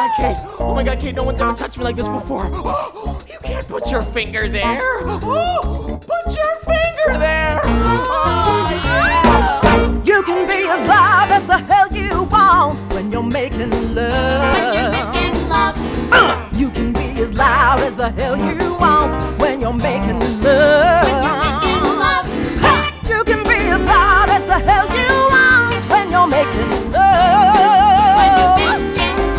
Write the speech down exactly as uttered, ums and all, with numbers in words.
God, Kate. Oh my God, Kate, no one's ever touched me like this before. You can't put your finger there. Oh, put your finger there. Oh, yeah. You can be as loud as the hell you want when you're making love. When you're making love. Uh, you can be as loud as the hell you want when you're making love.